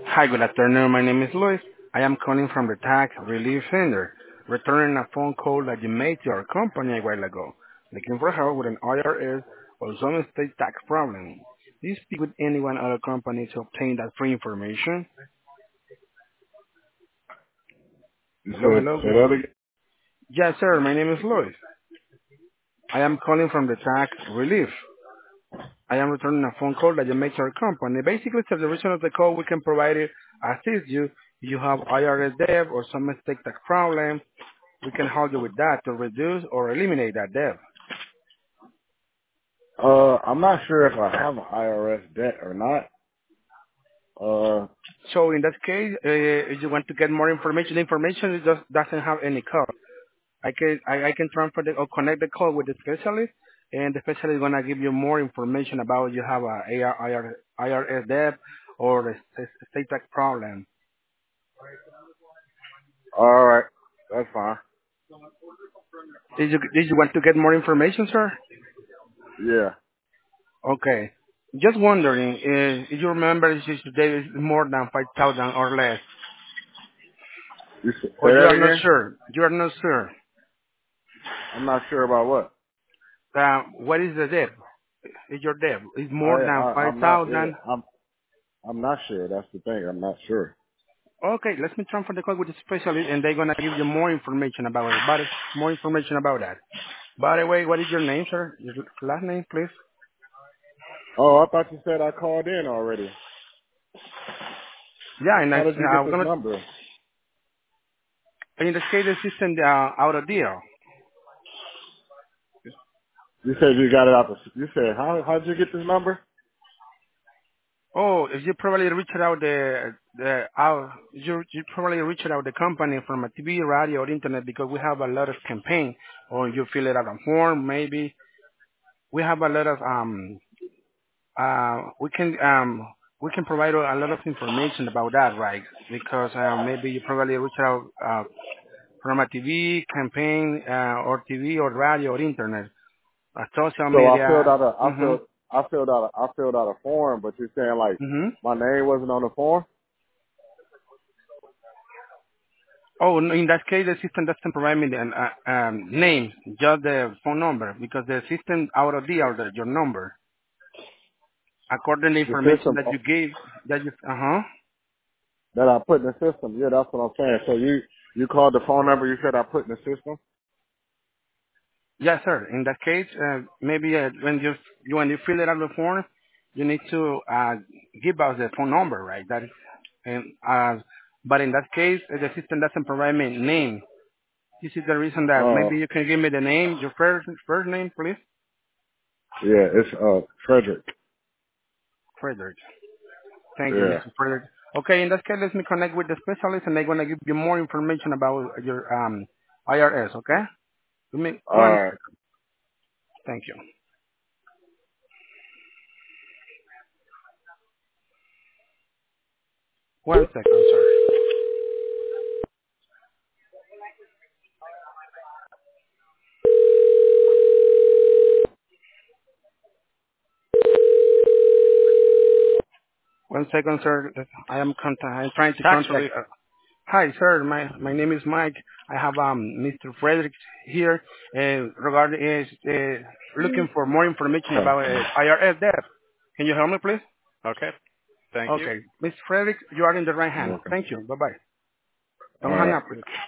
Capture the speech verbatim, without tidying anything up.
Hi, good afternoon. My name is Luis. I am calling from the Tax Relief Center, returning a phone call that you made to our company a while ago, looking for help with an I R S or some state tax problem. Do you speak with anyone at our company to obtain that free information? You Hello, said hello. say that again. Yes, sir. My name is Luis. I am calling from the Tax Relief. I am returning a phone call that you made to our company. Basically, for the reason of the call, we can provide you, assist you if you have I R S debt or some state tax problem. We can help you with that to reduce or eliminate that debt. Uh, I'm not sure if I have an I R S debt or not. Uh, So in that case, uh, if you want to get more information, the information it just doesn't have any cost. I can I, I can transfer the, or connect the call with the specialist, and the specialist is gonna give you more information about you have a A R, I R S debt or a s- state tax problem. all right, that's fine. Did you did you want to get more information, sir? Yeah. Okay. Just wondering, uh, if you remember, if today is more than five thousand or less, You s- say or you that are not again. sure. You are not sure. I'm not sure about what. Uh, what is the debt? Is your debt is I, more than I five I'm not. Yeah, thousand? I'm. I'm not sure. That's the thing. I'm not sure. Okay, let me transfer the call with the specialist, and they're gonna give you more information about it. But more information about that. By the way, what is your name, sir? Your last name, please. Oh, I thought you said I called in already. Yeah, and I, How did you I'm get this gonna. number? In this case, the system uh, out of deal. You said you got it out. The, you said how? How did you get this number? Oh, if you probably reached out the the out you you probably reached out the company from a T V, radio, or internet because we have a lot of campaign, or you fill it out on form maybe. We have a lot of um uh we can um we can provide a lot of information about that, right? Because um, maybe you probably reached out uh, from a T V campaign uh, or T V or radio or internet, uh, social So I filled media. out a. I Mhm. filled. I filled out. A, I filled out a form, but you're saying like Mhm. my name wasn't on the form. Oh, no, in that case, the system doesn't provide me the uh, um, name, just the phone number, because the system out of the order your number according to the The information system. that you gave. That you uh huh. That I put in the system. Yeah, that's what I'm saying. So you you called the phone number you said I put in the system? Yes, sir. In that case, uh, maybe uh, when you, you when you fill it out the form, you need to uh, give us the phone number, right? That is, and uh, but in that case, uh, the system doesn't provide me name. This is the reason that Uh maybe you can give me the name, your first first name, please, yeah, it's uh Frederick. Frederick. Thank you, Yeah. mister Frederick. Okay, in that case, let me connect with the specialist, and they're gonna give you more information about your um I R S. Okay? Give me All one right. second. Thank you. One second, sir. One second, sir. I am contact. I'm trying to Tax contact. relief. Uh, hi, sir. My my name is Mike. I have um mister Frederick here. Uh, regarding is uh, looking for more information about uh, I R S debt. Can you help me, please? Okay. Thank you. Okay, mister Frederick, you are in the right You're hand. welcome. Thank you. Bye bye. All Don't hang right. up, please.